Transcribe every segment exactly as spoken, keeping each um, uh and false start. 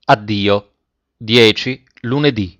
Addio. dieci lunedì.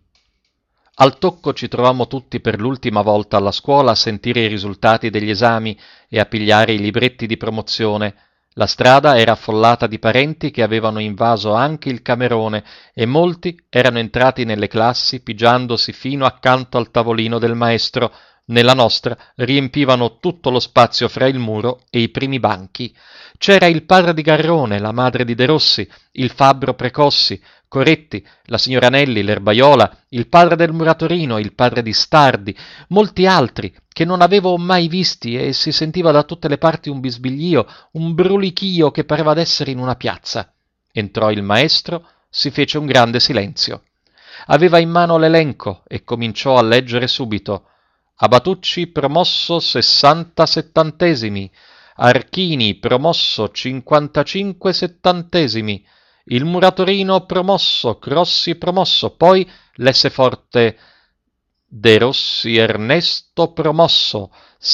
Al tocco ci trovammo tutti per l'ultima volta alla scuola a sentire i risultati degli esami e a pigliare i libretti di promozione. La strada era affollata di parenti che avevano invaso anche il camerone e molti erano entrati nelle classi pigiandosi fino accanto al tavolino del maestro. Nella nostra riempivano tutto lo spazio fra il muro e i primi banchi. C'era il padre di Garrone, la madre di De Rossi, il fabbro Precossi, Coretti, la signora Nelli, l'erbaiola, il padre del muratorino, il padre di Stardi, molti altri che non avevo mai visti, e si sentiva da tutte le parti un bisbiglio, un brulichio che pareva d'essere in una piazza. Entrò il maestro, si fece un grande silenzio. Aveva in mano l'elenco e cominciò a leggere subito. Abatucci promosso sessanta settantesimi, Archini promosso cinquantacinque settantesimi, il muratorino promosso, Crossi promosso, poi lesse forte De Rossi Ernesto promosso,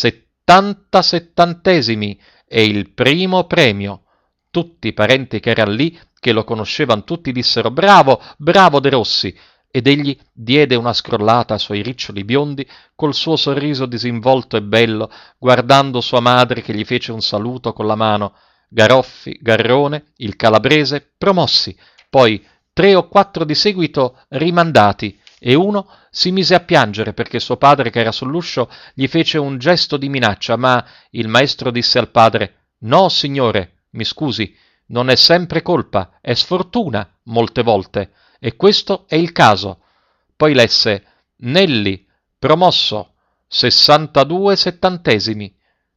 settanta settantesimi e il primo premio. Tutti i parenti che erano lì, che lo conoscevano tutti, dissero bravo, bravo De Rossi, ed egli diede una scrollata ai suoi riccioli biondi col suo sorriso disinvolto e bello, guardando sua madre che gli fece un saluto con la mano. Garoffi, Garrone, il calabrese, promossi, poi tre o quattro di seguito rimandati, e uno si mise a piangere perché suo padre, che era sull'uscio, gli fece un gesto di minaccia, ma il maestro disse al padre «No, signore, mi scusi, non è sempre colpa, è sfortuna molte volte, e questo è il caso». Poi lesse «Nelli, promosso, sessantadue settantesimi».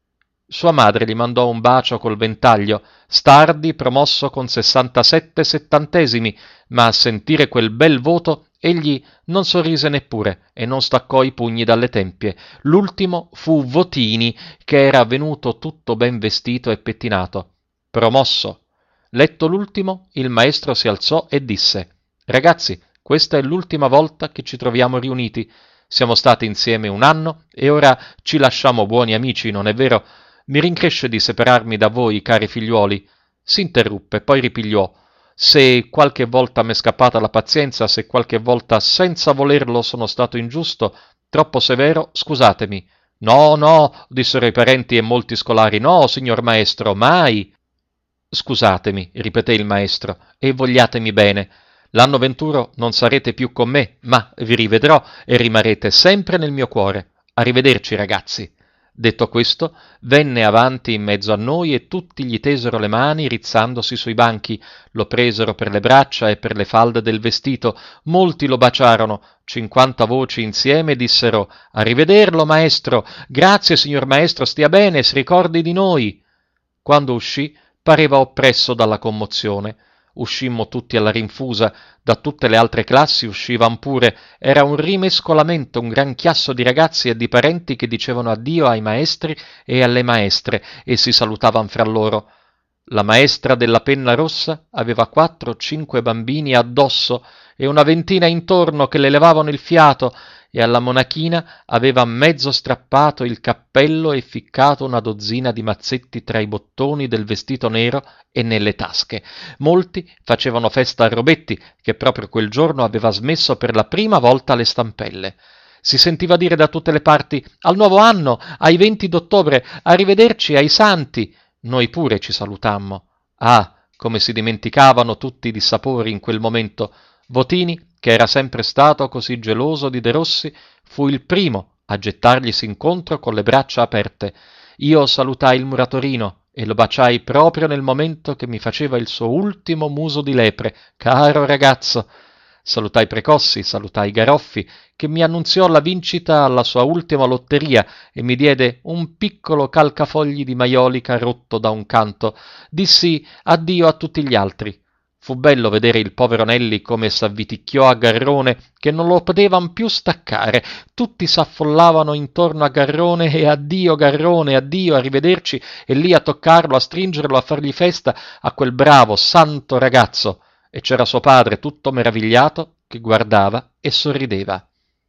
Sua madre gli mandò un bacio col ventaglio. Stardi promosso con sessantasette settantesimi, ma a sentire quel bel voto egli non sorrise neppure e non staccò i pugni dalle tempie. L'ultimo fu Votini, che era venuto tutto ben vestito e pettinato. Promosso. Letto l'ultimo, il maestro si alzò e disse: «Ragazzi, questa è l'ultima volta che ci troviamo riuniti. Siamo stati insieme un anno e ora ci lasciamo buoni amici, non è vero? Mi rincresce di separarmi da voi, cari figliuoli». S'interruppe, poi ripigliò: «Se qualche volta m'è scappata la pazienza, se qualche volta senza volerlo sono stato ingiusto, troppo severo, scusatemi». «No, no», dissero i parenti e molti scolari, «no, signor maestro, mai». «Scusatemi», ripeté il maestro, «e vogliatemi bene. L'anno venturo non sarete più con me, ma vi rivedrò e rimarrete sempre nel mio cuore. Arrivederci, ragazzi». Detto questo, venne avanti in mezzo a noi e tutti gli tesero le mani rizzandosi sui banchi, lo presero per le braccia e per le falde del vestito, molti lo baciarono, cinquanta voci insieme dissero «Arrivederlo, maestro! Grazie, signor maestro, stia bene, si ricordi di noi!». Quando uscì, pareva oppresso dalla commozione. Uscimmo tutti alla rinfusa, da tutte le altre classi uscivan pure, era un rimescolamento, un gran chiasso di ragazzi e di parenti che dicevano addio ai maestri e alle maestre e si salutavan fra loro. La maestra della penna rossa aveva quattro o cinque bambini addosso e una ventina intorno che le levavano il fiato, e alla monachina aveva mezzo strappato il cappello e ficcato una dozzina di mazzetti tra i bottoni del vestito nero e nelle tasche. Molti facevano festa a Robetti, che proprio quel giorno aveva smesso per la prima volta le stampelle. Si sentiva dire da tutte le parti «Al nuovo anno, ai venti d'ottobre, arrivederci ai santi». Noi pure ci salutammo. Ah, come si dimenticavano tutti i dissapori in quel momento. Votini, che era sempre stato così geloso di De Rossi, fu il primo a gettarglisi incontro con le braccia aperte. Io salutai il muratorino e lo baciai proprio nel momento che mi faceva il suo ultimo muso di lepre. Caro ragazzo! Salutai Precossi, salutai Garoffi, che mi annunziò la vincita alla sua ultima lotteria e mi diede un piccolo calcafogli di maiolica rotto da un canto. Dissi addio a tutti gli altri. Fu bello vedere il povero Nelli come s'avviticchiò a Garrone, che non lo potevan più staccare. Tutti s'affollavano intorno a Garrone e addio Garrone, addio, arrivederci, e lì a toccarlo, a stringerlo, a fargli festa a quel bravo, santo ragazzo. E c'era suo padre tutto meravigliato che guardava e sorrideva.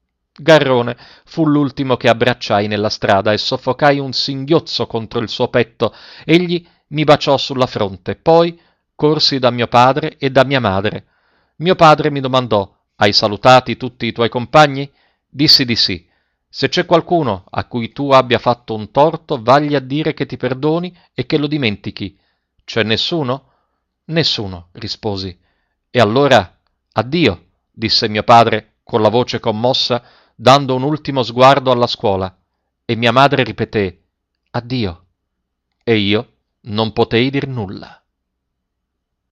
Garrone fu l'ultimo che abbracciai nella strada e soffocai un singhiozzo contro il suo petto. Egli mi baciò sulla fronte, poi corsi da mio padre e da mia madre. Mio padre mi domandò: hai salutati tutti i tuoi compagni? Dissi di sì. Se c'è qualcuno a cui tu abbia fatto un torto, vagli a dire che ti perdoni e che lo dimentichi. C'è nessuno? Nessuno, risposi. E allora, addio, disse mio padre con la voce commossa, dando un ultimo sguardo alla scuola, e mia madre ripeté: addio. E io non potei dir nulla.